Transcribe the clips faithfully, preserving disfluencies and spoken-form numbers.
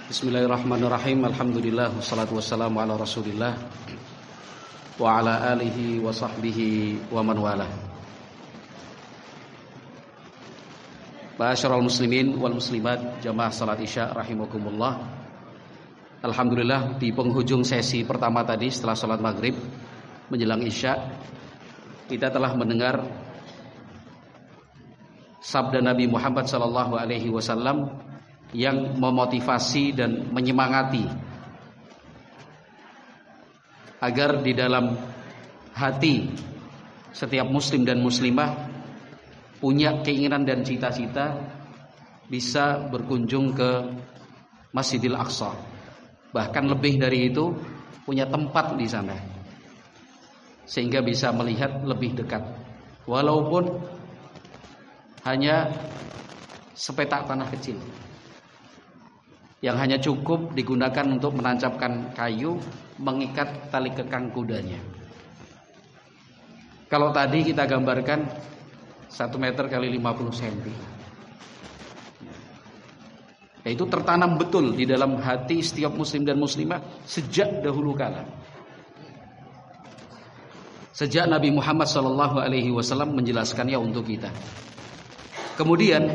Bismillahirrahmanirrahim. Alhamdulillah wassalatu wassalamu ala Rasulillah wa ala alihi wa sahbihi wa man wala. Ma'asyiral muslimin wal muslimat, jamaah salat Isya rahimakumullah. Alhamdulillah, di penghujung sesi pertama tadi setelah salat maghrib menjelang Isya, kita telah mendengar sabda Nabi Muhammad sallallahu alaihi wasallam yang memotivasi dan menyemangati agar di dalam hati setiap muslim dan muslimah punya keinginan dan cita-cita bisa berkunjung ke Masjidil Aqsa. Bahkan lebih dari itu, punya tempat di sana sehingga bisa melihat lebih dekat, walaupun hanya sepetak tanah kecil yang hanya cukup digunakan untuk menancapkan kayu, mengikat tali kekang kudanya. Kalau tadi kita gambarkan satu meter kali lima puluh sentimeter, yaitu tertanam betul di dalam hati setiap muslim dan muslimah sejak dahulu kala, sejak Nabi Muhammad shallallahu alaihi wasallam menjelaskannya untuk kita. Kemudian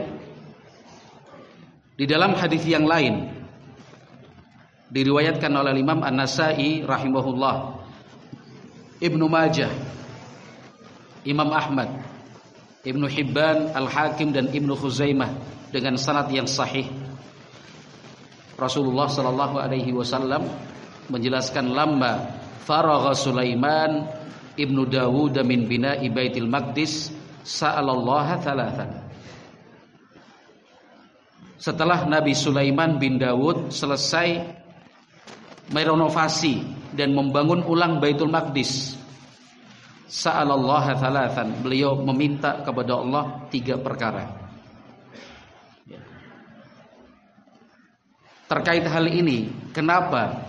di dalam hadis yang lain diriwayatkan oleh Imam An-Nasa'i rahimahullah, Ibnu Majah, Imam Ahmad, Ibnu Hibban, Al-Hakim dan Ibnu Khuzaimah dengan sanad yang sahih. Rasulullah sallallahu alaihi wasallam menjelaskan, lamma faragha Sulaiman Ibnu Dawud min bina'i Baitul Maqdis sa'alallaha thalathan. Setelah Nabi Sulaiman bin Dawud selesai merenovasi dan membangun ulang Baitul Maqdis, sa'alallaha thalathan, beliau meminta kepada Allah tiga perkara. Terkait hal ini, kenapa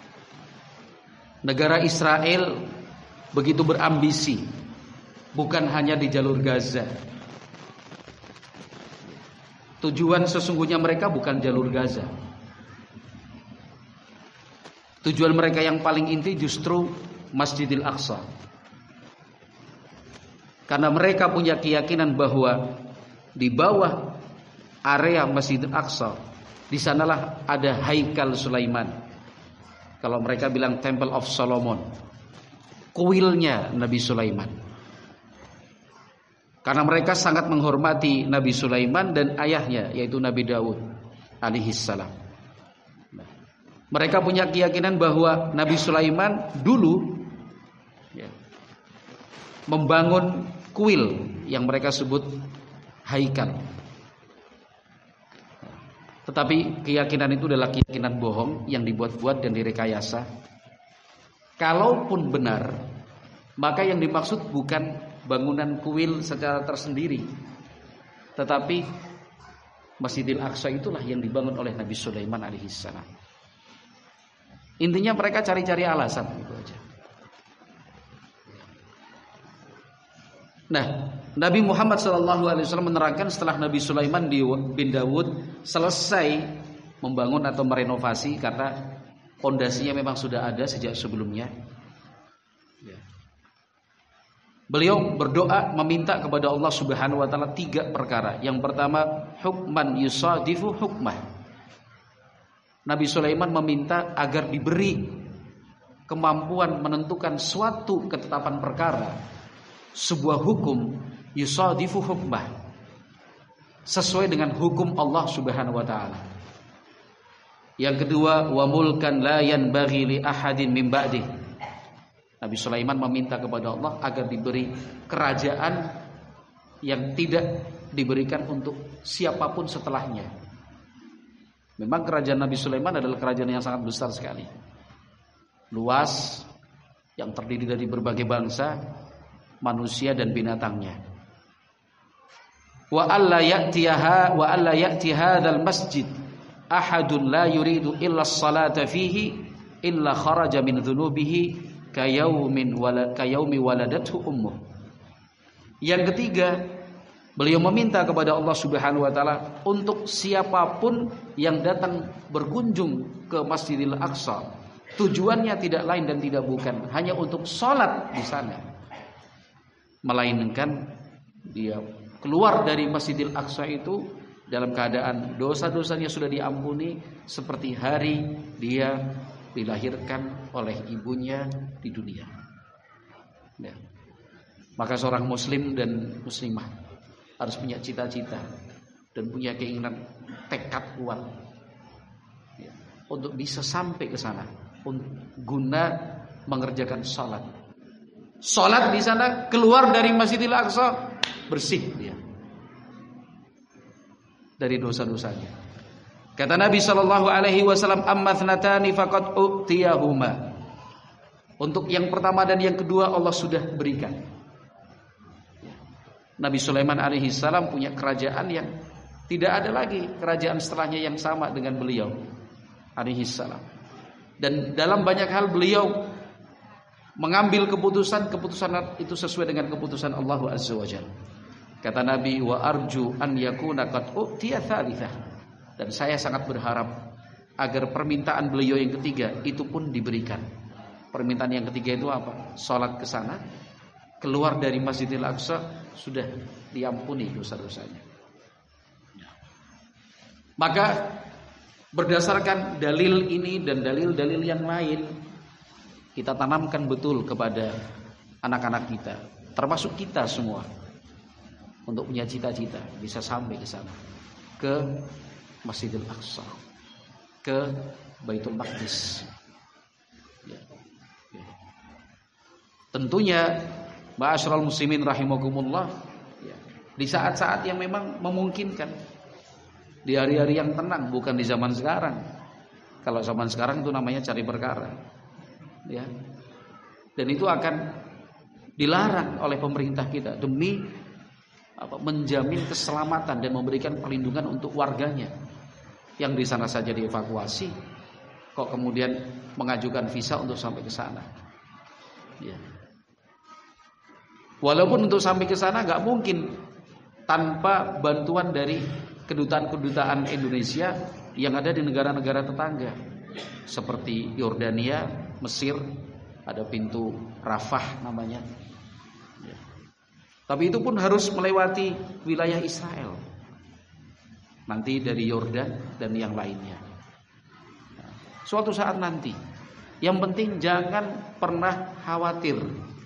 negara Israel begitu berambisi bukan hanya di jalur Gaza? Tujuan sesungguhnya mereka bukan jalur Gaza. Tujuan mereka yang paling inti justru Masjidil Aqsa. Karena mereka punya keyakinan bahwa di bawah area Masjidil Aqsa, di sanalah ada Haikal Sulaiman. Kalau mereka bilang Temple of Solomon, kuilnya Nabi Sulaiman. Karena mereka sangat menghormati Nabi Sulaiman dan ayahnya, yaitu Nabi Daud alaihi salam. Mereka punya keyakinan bahwa Nabi Sulaiman dulu ya, membangun kuil yang mereka sebut Haikal. Tetapi keyakinan itu adalah keyakinan bohong yang dibuat-buat dan direkayasa. Kalaupun benar, maka yang dimaksud bukan bangunan kuil secara tersendiri, tetapi Masjidil Aqsa itulah yang dibangun oleh Nabi Sulaiman alaihissalam. Intinya mereka cari-cari alasan itu aja. Nah, Nabi Muhammad shallallahu alaihi wasallam menerangkan setelah Nabi Sulaiman bin Dawud selesai membangun atau merenovasi, karena pondasinya memang sudah ada sejak sebelumnya. Beliau berdoa meminta kepada Allah Subhanahu wa taala tiga perkara. Yang pertama, hukman yusadifu hukmah. Nabi Sulaiman meminta agar diberi kemampuan menentukan suatu ketetapan perkara, sebuah hukum yusadifu hukmah, sesuai dengan hukum Allah Subhanahu wa taala. Yang kedua, wa mulkan la yanbaghi li ahadin min ba'dih. Nabi Sulaiman meminta kepada Allah agar diberi kerajaan yang tidak diberikan untuk siapapun setelahnya. Memang kerajaan Nabi Sulaiman adalah kerajaan yang sangat besar sekali, luas, yang terdiri dari berbagai bangsa, manusia dan binatangnya. Wa alla ya'tiha wa alla ya'ti hadzal masjid ahadun la yuridu illa as-salata fihi illa kharaja min dhunubihi kayaumin wala kayaumi waladathu ummuh. Yang ketiga, Beliau meminta kepada Allah Subhanahu wa taala untuk siapapun yang datang berkunjung ke Masjidil Aqsa, tujuannya tidak lain dan tidak bukan hanya untuk sholat di sana, melainkan dia keluar dari Masjidil Aqsa itu dalam keadaan dosa-dosanya sudah diampuni, seperti hari dia dilahirkan oleh ibunya di dunia. Ya. Maka seorang muslim dan muslimah harus punya cita-cita dan punya keinginan, tekad kuat ya, untuk bisa sampai ke sana guna mengerjakan salat. Salat di sana, keluar dari Masjidil Aqsa bersih dia dari dosa-dosanya. Kata Nabi sallallahu alaihi wasallam, amma thnatani faqad u'tiyahuma. Untuk yang pertama dan yang kedua Allah sudah berikan. Nabi Sulaiman alaihi salam punya kerajaan yang tidak ada lagi kerajaan setelahnya yang sama dengan beliau alaihi salam. Dan dalam banyak hal beliau mengambil keputusan, keputusan itu sesuai dengan keputusan Allah Azza wa Jalla. Kata Nabi, wa arju an yakuna qad utiya tsalitsah. Dan saya sangat berharap agar permintaan beliau yang ketiga itu pun diberikan. Permintaan yang ketiga itu apa? Salat ke sana, keluar dari Masjidil Aqsa, sudah diampuni dosa-dosanya. Maka berdasarkan dalil ini dan dalil-dalil yang lain, kita tanamkan betul kepada anak-anak kita, termasuk kita semua, untuk punya cita-cita bisa sampai ke sana, ke Masjidil Aqsa, ke Baitul Maqdis. Ya. Ya. Tentunya ma'asyiral muslimin rahimakumullah, ya, di saat-saat yang memang memungkinkan, di hari-hari yang tenang, bukan di zaman sekarang. Kalau zaman sekarang itu namanya cari perkara, ya. Dan itu akan dilarang oleh pemerintah kita demi apa, menjamin keselamatan dan memberikan perlindungan untuk warganya yang di sana saja dievakuasi, kok kemudian mengajukan visa untuk sampai ke sana. Ya. Walaupun untuk sampai ke sana nggak mungkin tanpa bantuan dari kedutaan-kedutaan Indonesia yang ada di negara-negara tetangga seperti Yordania, Mesir, ada pintu Rafah namanya. Ya. Tapi itu pun harus melewati wilayah Israel, nanti dari Yordan dan yang lainnya. Suatu saat nanti, yang penting jangan pernah khawatir.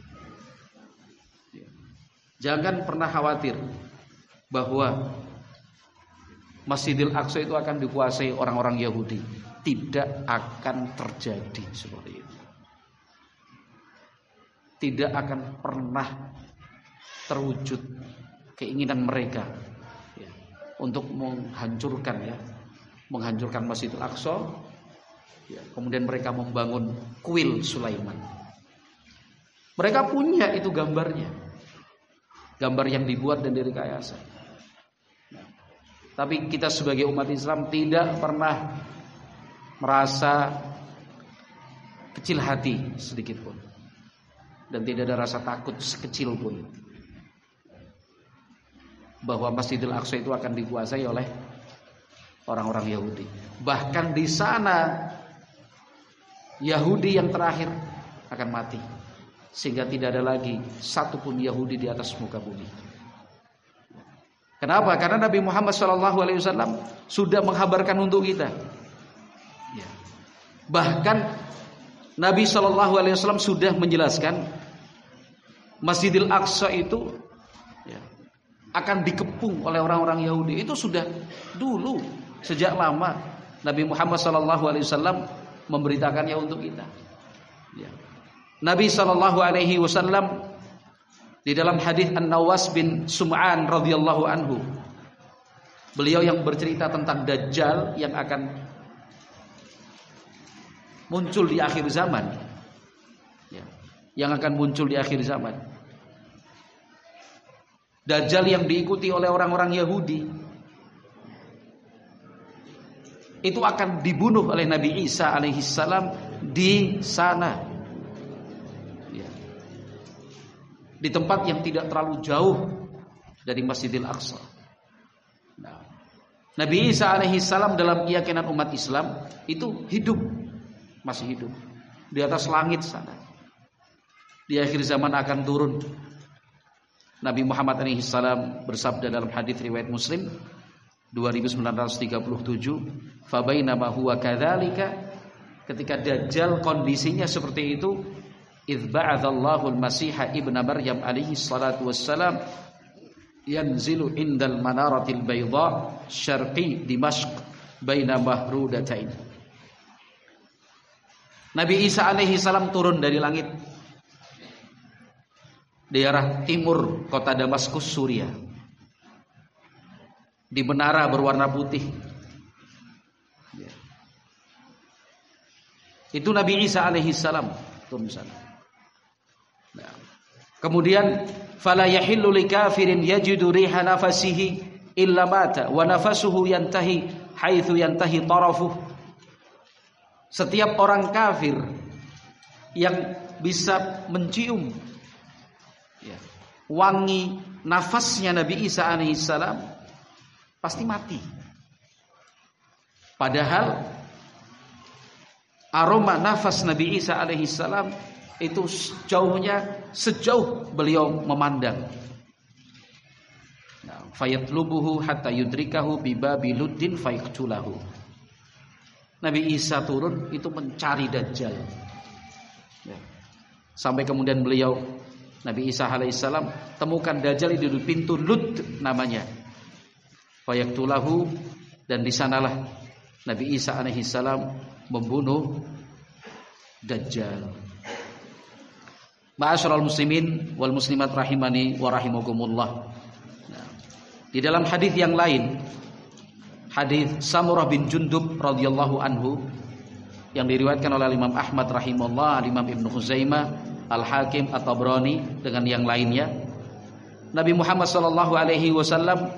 Jangan pernah khawatir bahwa Masjidil Aqsa itu akan dikuasai orang-orang Yahudi. Tidak akan terjadi seperti itu. Tidak akan pernah terwujud keinginan mereka ya, untuk menghancurkan ya, menghancurkan Masjidil Aqsa. Ya, kemudian mereka membangun kuil Sulaiman. Mereka punya itu gambarnya. Gambar yang dibuat dan direkayasa. Nah, tapi kita sebagai umat Islam tidak pernah merasa kecil hati sedikit pun, dan tidak ada rasa takut sekecil pun bahwa Masjidil Aqsa itu akan dikuasai oleh orang-orang Yahudi. Bahkan di sana Yahudi yang terakhir akan mati, sehingga tidak ada lagi satupun Yahudi di atas muka bumi. Kenapa? Karena Nabi Muhammad shallallahu alaihi wasallam sudah menghabarkan untuk kita. Ya. Bahkan Nabi shallallahu alaihi wasallam sudah menjelaskan Masjidil Aqsa itu ya, akan dikepung oleh orang-orang Yahudi. Itu sudah dulu, sejak lama Nabi Muhammad shallallahu alaihi wasallam memberitakannya untuk kita. Ya. Nabi sallallahu alaihi wasallam di dalam hadis An-Nawas bin Sum'an radhiyallahu anhu, beliau yang bercerita tentang Dajjal yang akan muncul di akhir zaman, ya, yang akan muncul di akhir zaman. Dajjal yang diikuti oleh orang-orang Yahudi itu akan dibunuh oleh Nabi Isa alaihi salam di sana. Di tempat yang tidak terlalu jauh dari Masjidil Aqsa. Nah, Nabi Isa alaihi salam dalam keyakinan umat Islam itu hidup, masih hidup di atas langit sana. Di akhir zaman akan turun. Nabi Muhammad alaihi salam bersabda dalam hadis riwayat Muslim dua ribu sembilan ratus tiga puluh tujuh, "Fa bainama huwa kadzalika," ketika Dajjal kondisinya seperti itu, idz ba'atsallahu al-Masiha ibna Maryam alaihi salatu wassalam yanzilu indal manaratil bayda syarqi Dimashq baina mahrudatain. Nabi Isa alaihi salam turun dari langit di arah timur kota Damaskus, Suriah, di menara berwarna putih. Itu Nabi Isa alaihi salam turun sana. Nah, kemudian fala yahillu likafirin yajidu riha nafasihi illa mata wa nafasuhu yantahi haitsu yantahi tarafuh. Setiap orang kafir yang bisa mencium ya, wangi nafasnya Nabi Isa alaihi salam pasti mati. Padahal aroma nafas Nabi Isa alaihi salam itu jauhnya sejauh beliau memandang. Nah, fayatlubuhu hatta yudrikahu bi babiluddin fayaqtulahu. Nabi Isa turun itu mencari Dajjal. Ya. Sampai kemudian beliau Nabi Isa alaihissalam temukan Dajjal di pintu Lud namanya. Fayaqtulahu, dan di sanalah Nabi Isa alaihissalam membunuh Dajjal. Ma'asyiral muslimin wal muslimat rahimani wa rahimakumullah. Nah, di dalam hadis yang lain, hadis Samurah bin Jundub radhiyallahu anhu yang diriwayatkan oleh Imam Ahmad rahimahullah, Imam Ibnu Khuzaimah, Al-Hakim, At-Tabrani dengan yang lainnya, Nabi Muhammad sallallahu alaihi wasallam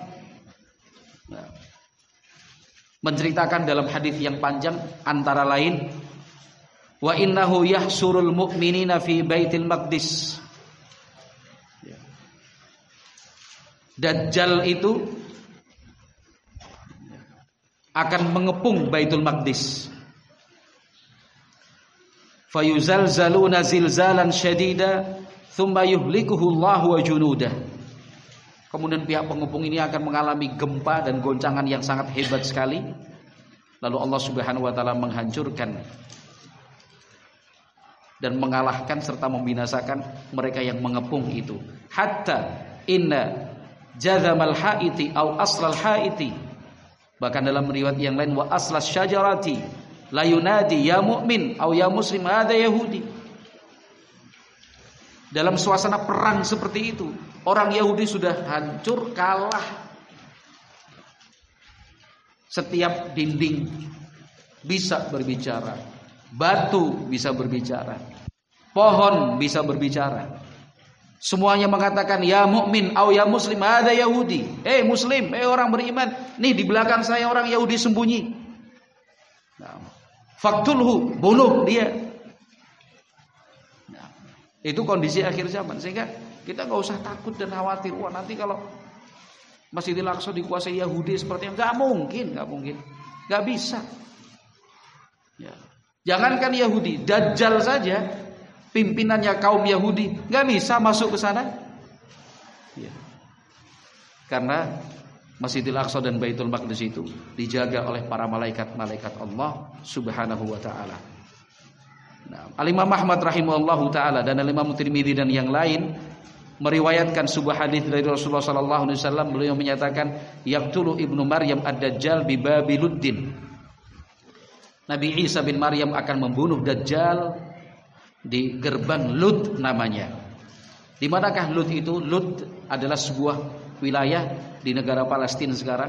menceritakan dalam hadis yang panjang antara lain, wa innahu yahsurul mu'minina fi baitil maqdis. Dajjal itu akan mengepung Baitul Maqdis. Fayuzalzaluna zilzalan syadida thumma yuhlikuhu Allahu wa junudah. Kemudian pihak pengepung ini akan mengalami gempa dan goncangan yang sangat hebat sekali. Lalu Allah Subhanahu wa taala menghancurkan dan mengalahkan serta membinasakan mereka yang mengepung itu. Hatta inna jazamal haiti au aslal haiti, bahkan dalam riwayat yang lain wa aslas syajarati la yunadi ya mu'min au ya muslim hadza yahudi. Dalam suasana perang seperti itu, orang Yahudi sudah hancur, kalah. Setiap dinding bisa berbicara, batu bisa berbicara, pohon bisa berbicara. Semuanya mengatakan ya mukmin au ya muslim ada Yahudi. Eh muslim, eh orang beriman, nih di belakang saya orang Yahudi sembunyi. Nah, faktulhu, bunuh dia. Nah, itu kondisi akhir zaman, sehingga kita nggak usah takut dan khawatir. Wah, nanti kalau Masjidil Aqsa dikuasai Yahudi seperti yang nggak mungkin, nggak mungkin, nggak bisa. Ya. Jangankan Yahudi, Dajjal saja, pimpinannya kaum Yahudi, nggak bisa masuk ke sana. Ya. Karena Masjidil Aqsa dan Baitul Maqdis itu dijaga oleh para malaikat-malaikat Allah Subhanahu wa taala. Nah, Al-Imam Ahmad rahimahullahu taala dan Al-Imam Tirmidzi dan yang lain meriwayatkan sebuah hadis dari Rasulullah sallallahu alaihi wasallam, beliau menyatakan yaqtulu ibnu Maryam ad-Dajjal bi Babiluddin. Nabi Isa bin Maryam akan membunuh Dajjal di gerbang Lud namanya. Di manakah Lud itu? Lud adalah sebuah wilayah di negara Palestina sekarang.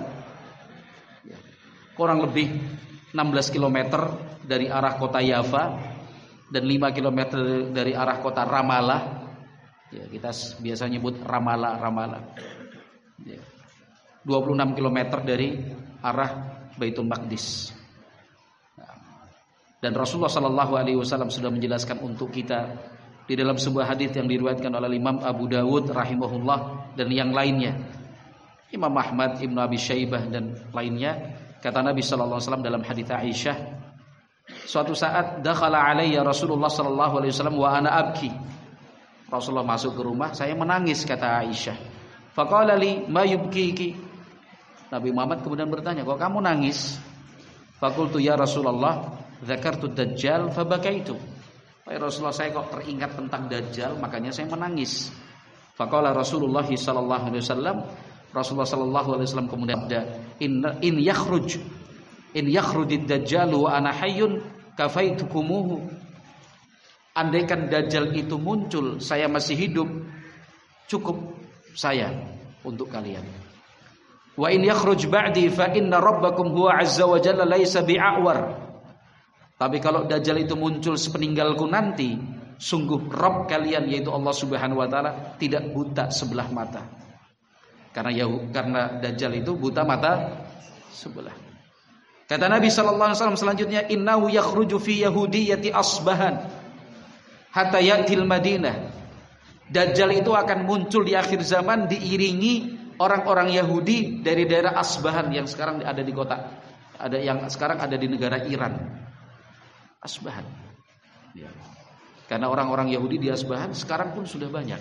Kurang lebih enam belas kilometer dari arah kota Yafa dan lima kilometer dari arah kota Ramallah. Ya, kita biasa nyebut Ramallah, Ramallah. Ya. dua puluh enam kilometer dari arah Baitul Maqdis. Dan Rasulullah sallallahu alaihi wasallam sudah menjelaskan untuk kita di dalam sebuah hadis yang diriwayatkan oleh Imam Abu Dawud rahimahullah dan yang lainnya, Imam Ahmad, Ibnu Abi Syaibah dan lainnya. Kata Nabi sallallahu alaihi wasallam dalam hadits Aisyah, suatu saat dakhala alayya Rasulullah sallallahu alaihi wasallam wa ana abki. Rasulullah masuk ke rumah, saya menangis, kata Aisyah. Faqala li ma yubkiki. Nabi Muhammad kemudian bertanya, kok kamu nangis? Faqultu ya Rasulullah, dzakartu dajjal fabakaitu. Ya Rasulullah, saya kok teringat tentang dajjal, makanya saya menangis. Faqala Rasulullah sallallahu alaihi wasallam, Rasulullah sallallahu alaihi wasallam kemudian bersabda, in in yakhruj in yakhrujid dajjal wa ana hayyun kafaitukumuhu. Andaikan dajjal itu muncul, saya masih hidup, cukup saya untuk kalian. Wa in yakhruj ba'di fa inna rabbakum huwa azza wa jalla laisa bi'awar. Tapi kalau dajjal itu muncul sepeninggalku nanti, sungguh Rabb kalian yaitu Allah Subhanahu wa taala tidak buta sebelah mata. Karena ya, karena dajjal itu buta mata sebelah. Kata Nabi sallallahu alaihi wasallam selanjutnya, innahu yakhruju fi yahudiyyati asbahan hatta ya'til Madinah. Dajjal itu akan muncul di akhir zaman diiringi orang-orang Yahudi dari daerah Asbahan yang sekarang ada di kota, ada yang sekarang ada di negara Iran. Asbahan. Ya. Karena orang-orang Yahudi di Asbahan sekarang pun sudah banyak.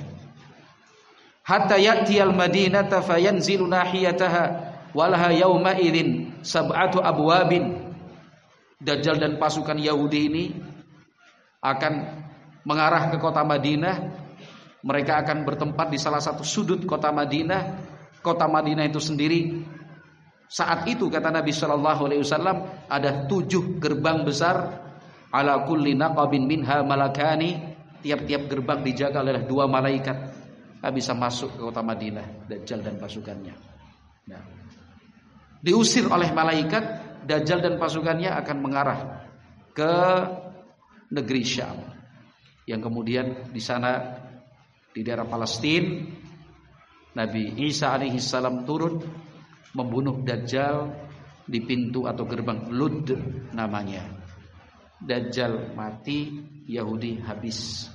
Hatta ya'tiyal Madinata fayanzilu nahiyataha walaha yawma idzin sab'atu abwabin. Dajjal dan pasukan Yahudi ini akan mengarah ke kota Madinah. Mereka akan bertempat di salah satu sudut kota Madinah. Kota Madinah itu sendiri saat itu kata Nabi sallallahu alaihi wasallam ada tujuh gerbang besar, ala kulli naqabin minha malakani. Tiap-tiap gerbang dijaga oleh dua malaikat. Tak bisa masuk ke kota Madinah Dajjal dan pasukannya. Nah, diusir oleh malaikat, Dajjal dan pasukannya akan mengarah ke negeri Syam. Yang kemudian di sana di daerah Palestina Nabi Isa alaihi salam turun membunuh Dajjal di pintu atau gerbang Lud namanya. Dajjal mati, Yahudi habis.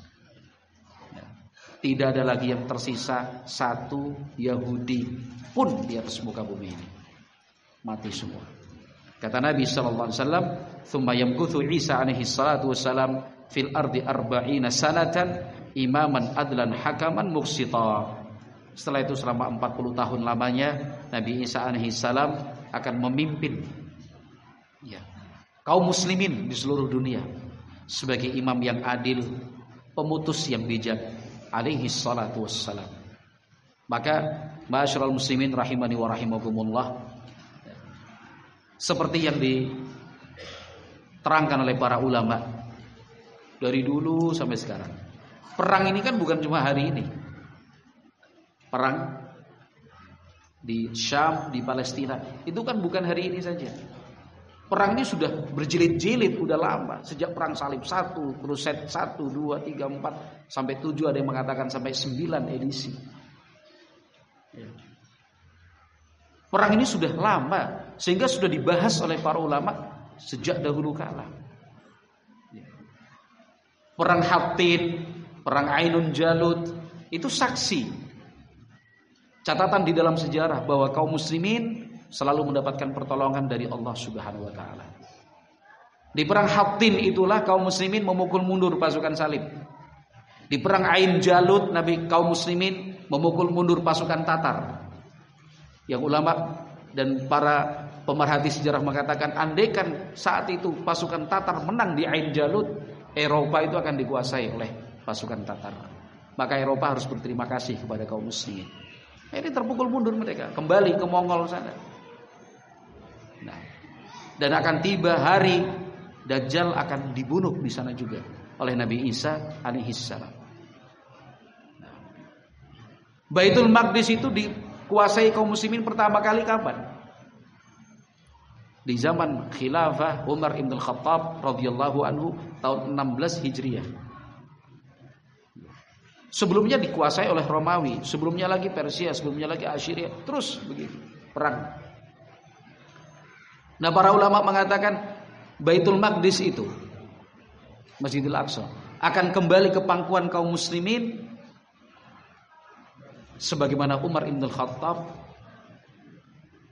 Tidak ada lagi yang tersisa satu Yahudi pun di atas muka bumi ini. Mati semua. Kata Nabi sallallahu alaihi wasallam, "Tsumma yamkuthu Isa alaihi salatu wassalam fil ardi arba'ina sanatan imaman adlan hakaman muqsita." Setelah itu selama empat puluh tahun lamanya Nabi Isa alaihi salam akan memimpin ya, kaum muslimin di seluruh dunia sebagai imam yang adil, pemutus yang bijak alaihi salatu wassalam. Maka ma'asyiral muslimin rahimani wa rahimakumullah, seperti yang diterangkan oleh para ulama dari dulu sampai sekarang, perang ini kan bukan cuma hari ini. Perang di Syam, di Palestina itu kan bukan hari ini saja. Perang ini sudah berjilid-jilid, udah lama. Sejak perang salib satu, Kruset satu, dua, tiga, empat, sampai tujuh, ada yang mengatakan sampai sembilan edisi. Perang ini sudah lama, sehingga sudah dibahas oleh para ulama sejak dahulu kala. Perang Hattin, perang Ainun Jalut, itu saksi. Catatan di dalam sejarah bahwa kaum muslimin selalu mendapatkan pertolongan dari Allah Subhanahu wa taala. Di perang Hattin itulah kaum muslimin memukul mundur pasukan salib. Di perang Ain Jalut Nabi kaum muslimin memukul mundur pasukan Tatar. Yang ulama dan para pemerhati sejarah mengatakan andaikan saat itu pasukan Tatar menang di Ain Jalut, Eropa itu akan dikuasai oleh pasukan Tatar. Maka Eropa harus berterima kasih kepada kaum muslimin. Ini terpukul mundur mereka, kembali ke Mongol sana. Nah, dan akan tiba hari Dajjal akan dibunuh di sana juga oleh Nabi Isa alaihi salam. Nah, Baitul Maqdis itu dikuasai kaum muslimin pertama kali kapan? Di zaman khilafah Umar ibn al-Khattab radhiyallahu anhu tahun enam belas Hijriah. Sebelumnya dikuasai oleh Romawi, sebelumnya lagi Persia, sebelumnya lagi Assyria, terus begitu perang. Nah, para ulama mengatakan Baitul Maqdis itu, Masjidil Aqsa, akan kembali ke pangkuan kaum muslimin sebagaimana Umar ibn al-Khattab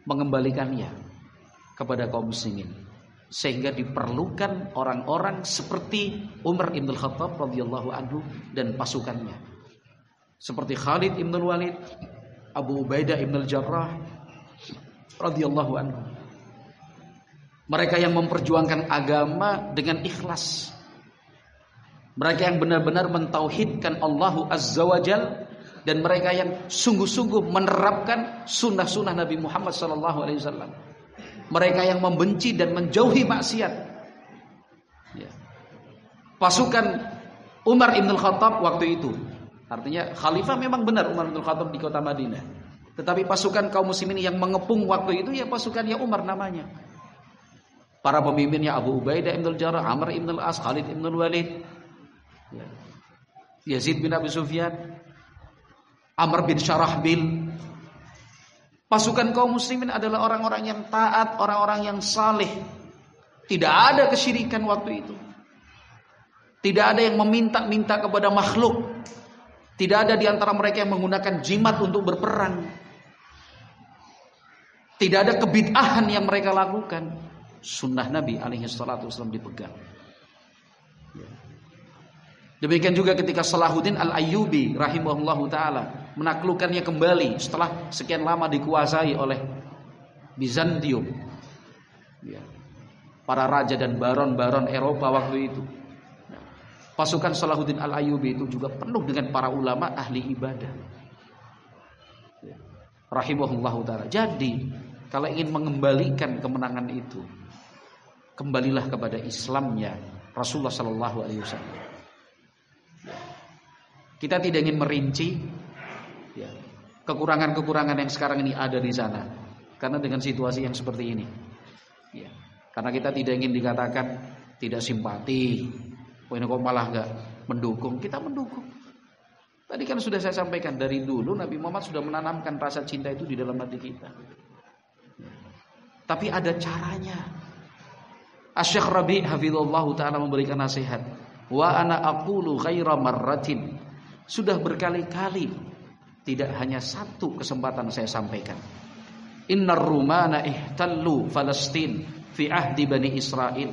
mengembalikannya kepada kaum muslimin. Sehingga diperlukan orang-orang seperti Umar ibn Khattab radhiyallahu anhu dan pasukannya. Seperti Khalid ibn Walid, Abu Ubaidah ibn Jarrah radhiyallahu anhu. Mereka yang memperjuangkan agama dengan ikhlas. Mereka yang benar-benar mentauhidkan Allah Azza wa Jalla, dan mereka yang sungguh-sungguh menerapkan sunnah-sunnah Nabi Muhammad sallallahu alaihi wasallam. Mereka yang membenci dan menjauhi maksiat. Ya. Pasukan Umar ibn Khattab waktu itu, artinya khalifah memang benar Umar ibn Khattab di kota Madinah. Tetapi pasukan kaum muslimin yang mengepung waktu itu ya pasukannya Umar namanya. Para pemimpinnya Abu Ubaidah ibn Jarrah, Amr ibn al-As, Khalid ibn Walid, ya. Yazid bin Abi Sufyan, Amr bin Syarahbil. Pasukan kaum muslimin adalah orang-orang yang taat, orang-orang yang saleh. Tidak ada kesyirikan waktu itu. Tidak ada yang meminta-minta kepada makhluk. Tidak ada di antara mereka yang menggunakan jimat untuk berperang. Tidak ada kebid'ahan yang mereka lakukan. Sunnah Nabi alaihi salatu wasallam dipegang. Demikian juga ketika Salahuddin Al-Ayyubi rahimahullahu ta'ala menaklukkannya kembali setelah sekian lama dikuasai oleh Bizantium, ya. Para raja dan baron-baron Eropa waktu itu. Pasukan Salahuddin Al-Ayyubi itu juga penuh dengan para ulama ahli ibadah, ya. Rahimahullahu ta'ala. Jadi kalau ingin mengembalikan kemenangan itu, kembalilah kepada Islamnya Rasulullah sallallahu alaihi wasallam. Kita tidak ingin merinci ya, kekurangan-kekurangan yang sekarang ini ada di sana, karena dengan situasi yang seperti ini, ya, karena kita tidak ingin dikatakan tidak simpati, oh ini kok malah gak mendukung. Kita mendukung. Tadi kan sudah saya sampaikan, dari dulu Nabi Muhammad sudah menanamkan rasa cinta itu di dalam hati kita, ya. Tapi ada caranya. Asy-Syaikh Rabi' hafizallahu ta'ala memberikan nasihat, wa ana aqulu ghaira marratin. Sudah berkali-kali, tidak hanya satu kesempatan saya sampaikan. Innar Rumana ihtallu Falastin fi ahdi Bani Israil.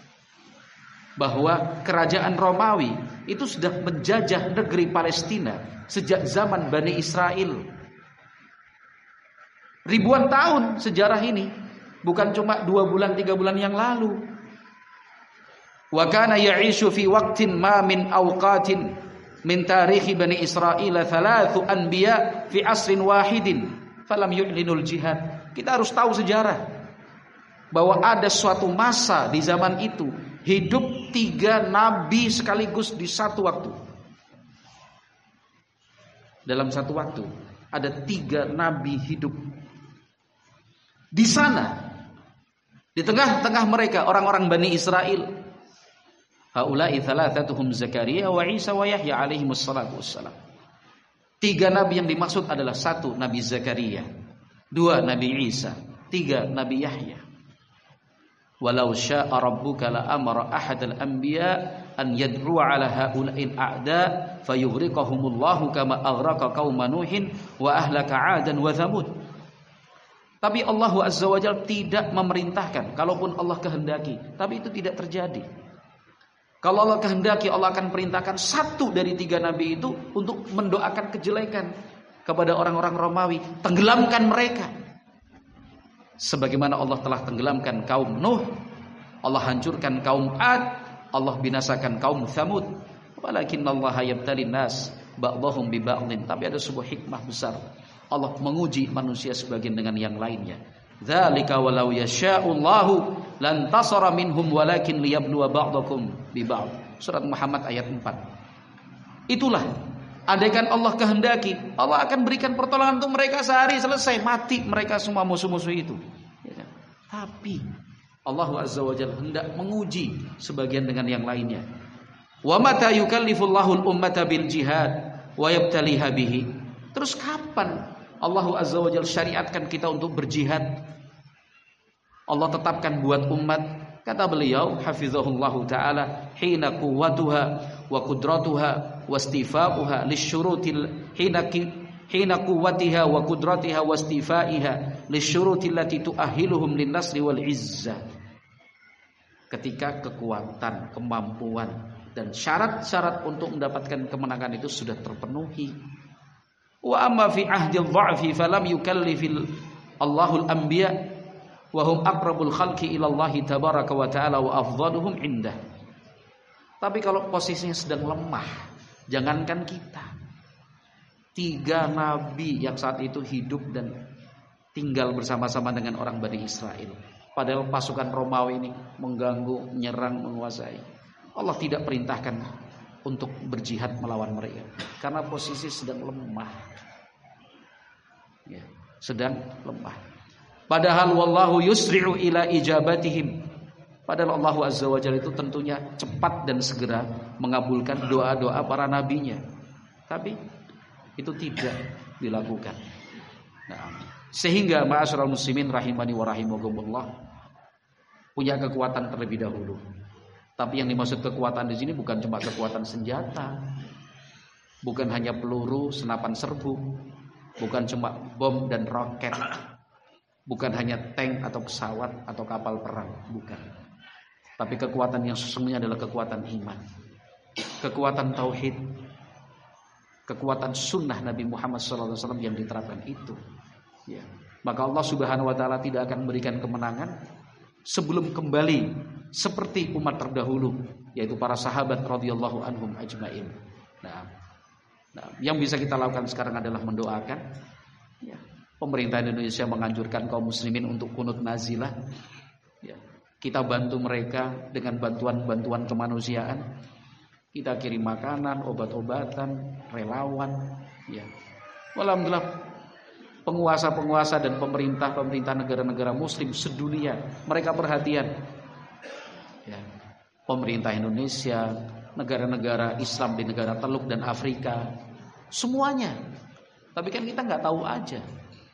Bahwa kerajaan Romawi itu sudah menjajah negeri Palestina sejak zaman Bani Israil. Ribuan tahun sejarah ini, bukan cuma dua bulan tiga bulan yang lalu. Wa kana ya'ishu fi waqtin ma min awqatin min tarikhi Bani Israil thalathu anbiya fi asrin wahidin falam yu'linul jihad. Kita harus tahu sejarah bahwa ada suatu masa di zaman itu hidup tiga nabi sekaligus di satu waktu. Dalam satu waktu ada tiga nabi hidup di sana. Di tengah-tengah mereka orang-orang Bani Israil. Haula'i thalathatuhum Zakaria wa Isa wa Yahya alaihimus salatu wassalam. Tiga nabi yang dimaksud adalah satu Nabi Zakaria, dua Nabi Isa, tiga Nabi Yahya. Walau syaa rabbuka la amara ahadal anbiya an yad'u ala haula'il a'da fayughriqahumullahu kama aghraqa qauma nuhin wa ahlaka 'adan wa thamud. Tapi Allah Azza wa Jalla tidak memerintahkan, kalaupun Allah kehendaki, tapi itu tidak terjadi. Kalau Allah kehendaki, Allah akan perintahkan satu dari tiga nabi itu untuk mendoakan kejelekan kepada orang-orang Romawi, tenggelamkan mereka. Sebagaimana Allah telah tenggelamkan kaum Nuh, Allah hancurkan kaum Ad, Allah binasakan kaum Thamud. Walakinallaha yabtalin nas ba'dahum bi ba'dhin. Tapi ada sebuah hikmah besar. Allah menguji manusia sebagian dengan yang lainnya. Dzalika walau yasha'ullahu lan tasara minhum walakin liyabluwa ba'dakum bi ba'd. Surat Muhammad ayat empat. Itulah, andaikan Allah kehendaki, Allah akan berikan pertolongan untuk mereka sehari, selesai mati mereka semua musuh-musuh itu. Ya kan? Tapi Allah Azza wa Jalla hendak menguji sebagian dengan yang lainnya. Wa mata yukallifullahu al-ummata bil jihad wa yabtaliha bihi. Terus kapan Allah Azza wa Jalla syariatkan kita untuk berjihad? Allah tetapkan buat umat, kata beliau hafizahullahu ta'ala, hina quwwatuha wa qudratuha wa istifa'uha lisyurutil hina hina quwwatiha wa qudratiha wastifaiha lisyuruti allati tu'ahhiluhum lin-nasri wal izzah. Ketika kekuatan, kemampuan dan syarat-syarat untuk mendapatkan kemenangan itu sudah terpenuhi. Wa amma fi ahdil dha'fi falam yukallifil Allahul anbiya wa hum aqrabul khalqi ila Allah tabaraka wa ta'ala wa afdaluhum indah. Tapi kalau posisinya sedang lemah, jangankan kita, tiga nabi yang saat itu hidup dan tinggal bersama-sama dengan orang Bani Israel, padahal pasukan Romawi ini mengganggu, menyerang, menguasai, Allah tidak perintahkan untuk berjihad melawan mereka karena posisi sedang lemah, ya, sedang lemah. Padahal wallahu yusri'u ila ijabatihim. Padahal Allah Azza wa Jalla itu tentunya cepat dan segera mengabulkan doa-doa para nabinya. Tapi itu tidak dilakukan. Nah, sehingga ma'asyiral muslimin rahimani wa rahimakumullah, punya kekuatan terlebih dahulu. Tapi yang dimaksud kekuatan di sini bukan cuma kekuatan senjata, bukan hanya peluru, senapan serbu, bukan cuma bom dan roket, bukan hanya tank atau pesawat atau kapal perang, bukan. Tapi kekuatan yang sesungguhnya adalah kekuatan iman, kekuatan tauhid, kekuatan sunnah Nabi Muhammad shallallahu alaihi wasallam yang diterapkan itu. Ya. Maka Allah Subhanahu Wa Taala tidak akan memberikan kemenangan sebelum kembali seperti umat terdahulu, yaitu para sahabat radhiyallahu anhum ajmain. Nah, nah, yang bisa kita lakukan sekarang adalah mendoakan. Ya. Pemerintah Indonesia menganjurkan kaum muslimin untuk kunut nazilah. Ya. Kita bantu mereka dengan bantuan-bantuan kemanusiaan. Kita kirim makanan, obat-obatan, relawan. Ya. Alhamdulillah, penguasa-penguasa dan pemerintah-pemerintah negara-negara muslim sedunia, mereka perhatian. Ya. Pemerintah Indonesia, negara-negara Islam di negara Teluk dan Afrika, semuanya. Tapi kan kita nggak tahu aja.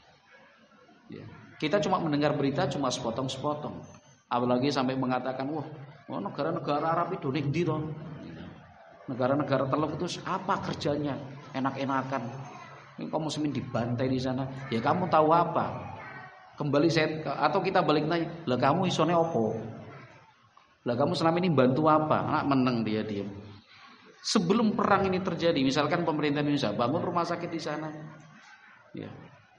Ya. Kita cuma mendengar berita cuma sepotong-sepotong. Apalagi sampai mengatakan, wah, oh, negara-negara Arab itu ning dong. Negara-negara Teluk itu apa kerjanya? Enak-enakan. Ini kaum muslimin dibantai di sana. Ya kamu tahu apa? Kembali saya atau kita balik nanya, lah kamu isone opo? Lah kamu selama ini bantu apa? Anak meneng dia diam. Sebelum perang ini terjadi, misalkan pemerintah Indonesia bangun rumah sakit di sana. Ya.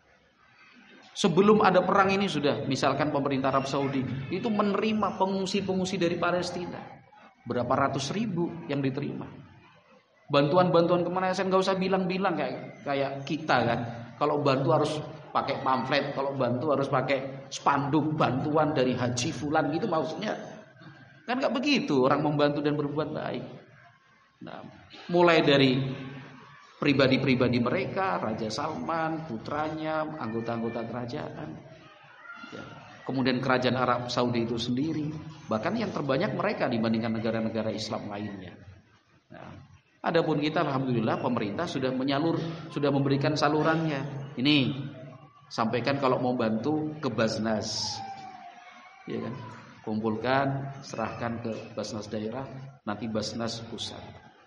Sebelum ada perang ini sudah, misalkan pemerintah Arab Saudi itu menerima pengungsi-pengungsi dari Palestina. Berapa ratus ribu yang diterima. Bantuan-bantuan kemanusiaan nggak usah bilang-bilang kayak kayak kita kan. Kalau bantu harus pakai pamflet, kalau bantu harus pakai spanduk bantuan dari Haji Fulan gitu maksudnya. Kan nggak begitu orang membantu dan berbuat baik. Nah, mulai dari pribadi-pribadi mereka, Raja Salman, putranya, anggota-anggota kerajaan, ya. Kemudian kerajaan Arab Saudi itu sendiri, bahkan yang terbanyak mereka dibandingkan negara-negara Islam lainnya. Nah, adapun kita, alhamdulillah, pemerintah sudah menyalur, sudah memberikan salurannya. Ini sampaikan kalau mau bantu ke Basnas, ya kan? Kumpulkan, serahkan ke Basnas daerah, nanti Basnas pusat.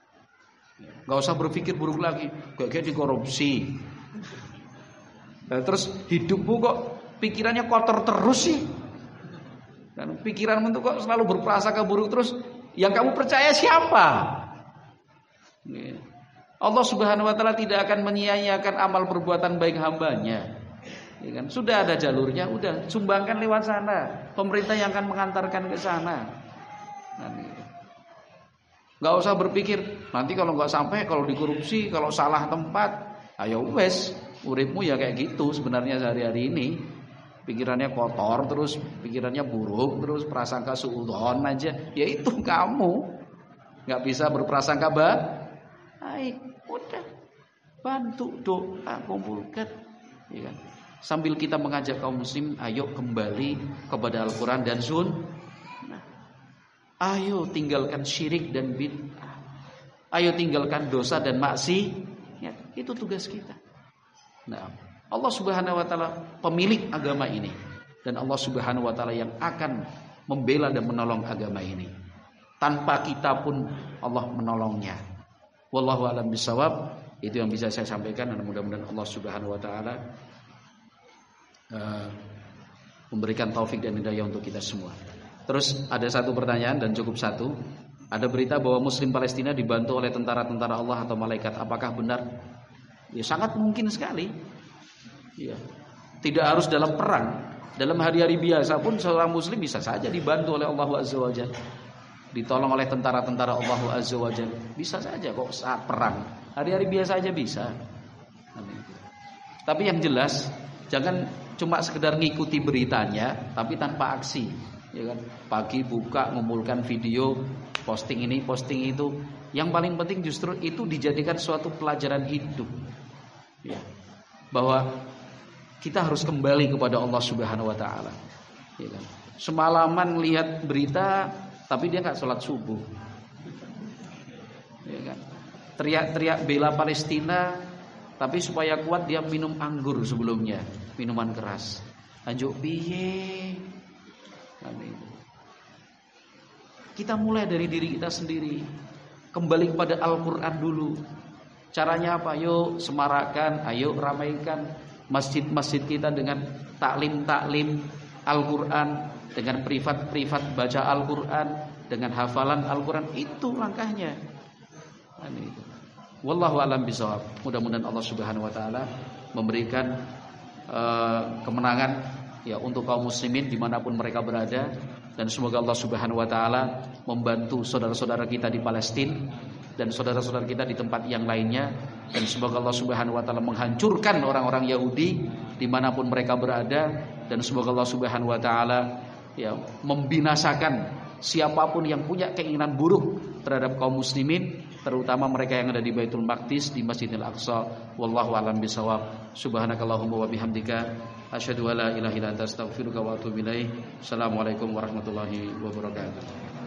Gak usah berpikir buruk lagi, kayak dikorupsi. Nah, terus hidupmu kok pikirannya kotor terus sih? Dan pikiranmu tuh kok selalu berprasangka buruk terus? Yang kamu percaya siapa? Allah Subhanahu Wa Taala tidak akan menyia-nyiakan amal perbuatan baik hambanya. Ya kan? Sudah ada jalurnya, udah sumbangkan lewat sana. Pemerintah yang akan mengantarkan ke sana. Nah, gak usah berpikir nanti kalau gak sampai, kalau dikorupsi, kalau salah tempat, ayo wes, uripmu ya kayak gitu sebenarnya sehari-hari ini. Pikirannya kotor terus, pikirannya buruk terus, prasangka suudzon aja. Ya itu kamu gak bisa berprasangka baik. Udah bantu doa, kumpulkan, ya kan? Sambil kita mengajak kaum muslim, ayo kembali kepada Al-Quran dan Sunnah. Ayo tinggalkan syirik dan bid'ah. Ayo tinggalkan dosa dan maksiat. Itu tugas kita. Nah, Allah Subhanahu Wa Taala pemilik agama ini, dan Allah Subhanahu Wa Taala yang akan membela dan menolong agama ini. Tanpa kita pun Allah menolongnya. Wallahu a'lam bishawab. Itu yang bisa saya sampaikan, dan mudah-mudahan Allah Subhanahu wa taala uh, memberikan taufik dan hidayah untuk kita semua. Terus ada satu pertanyaan dan cukup satu. Ada berita bahwa Muslim Palestina dibantu oleh tentara-tentara Allah atau malaikat. Apakah benar? Ya sangat mungkin sekali. Ya. Tidak harus dalam perang. Dalam hari-hari biasa pun seorang Muslim bisa saja dibantu oleh Allah Azza wa Jalla, ditolong oleh tentara-tentara Allah Azza wa Jalla. Bisa saja kok saat perang. Hari-hari biasa aja bisa. Tapi yang jelas jangan cuma sekedar ngikuti beritanya tapi tanpa aksi, ya kan? Pagi buka ngumpulkan video, posting ini, posting itu. Yang paling penting justru itu dijadikan suatu pelajaran hidup. Ya. Bahwa kita harus kembali kepada Allah Subhanahu wa taala. Ya kan? Semalaman lihat berita tapi dia enggak sholat subuh. Ya kan? Teriak-teriak bela Palestina, tapi supaya kuat dia minum anggur sebelumnya, minuman keras. Anjuk piye? Kita mulai dari diri kita sendiri. Kembali kepada Al-Qur'an dulu. Caranya apa? Yuk semarakan, ayo ramaikan masjid-masjid kita dengan taklim-taklim Al-Qur'an, dengan privat-privat baca Al-Qur'an, dengan hafalan Al-Qur'an. Itu langkahnya. Wallahu a'lam bishawab. Mudah-mudahan Allah Subhanahu wa taala memberikan uh, kemenangan ya untuk kaum muslimin dimanapun mereka berada, dan semoga Allah Subhanahu wa taala membantu saudara-saudara kita di Palestina dan saudara-saudara kita di tempat yang lainnya, dan semoga Allah Subhanahu wa taala menghancurkan orang-orang Yahudi dimanapun mereka berada, dan semoga Allah Subhanahu wa taala ya membinasakan siapapun yang punya keinginan buruk terhadap kaum muslimin, terutama mereka yang ada di Baitul Maqdis, di Masjidil Aqsa. Wallahu a'lam bishawab. Subhanakallahumma wa bihamdika asyhadu an la ilaha illa anta astaghfiruka wa atubu ilaik. Assalamualaikum warahmatullahi wabarakatuh.